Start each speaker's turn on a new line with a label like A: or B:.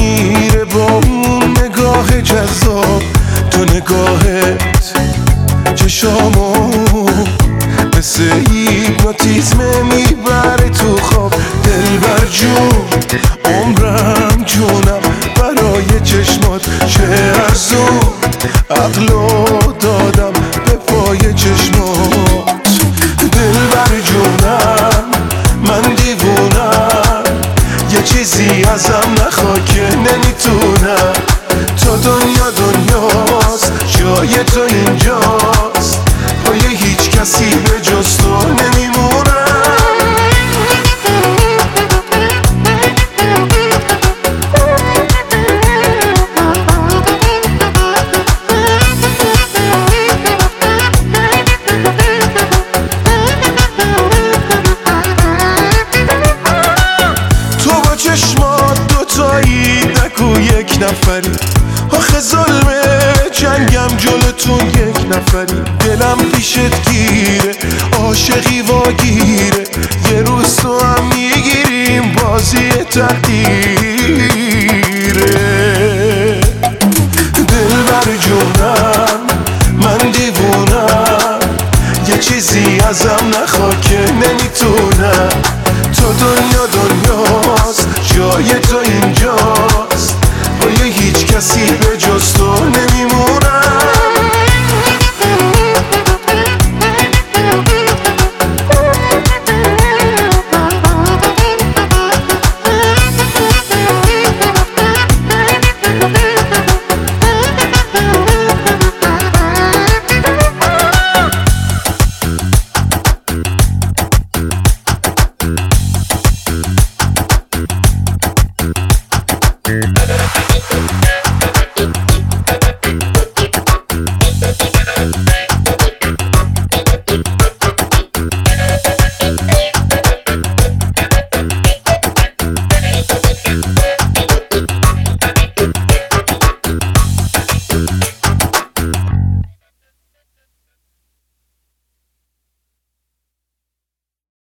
A: میره با اون نگاه جذاب. تو نگاهت چشامو مثل هیپنوتیزم میبره تو خواب. دلبر جون عمرم جونم برای چشمات، چه ارزون عقلو دادم به پای چشمات. دلبر جونم من دیوونم، یه چیزی ازم نخوا که نمیتونم. تا دنیا دنیاست جای تو اینجاست، پای هیچ کسی به جز تو نمیمونم. تو با چشمات دوتایی نگو یک نفری، آخه ظلمه جنگم جلوتون یک نفری. دلم پیشت گیره عاشقی واگیره، یه روز تو هم میگیریم بازی تقدیر.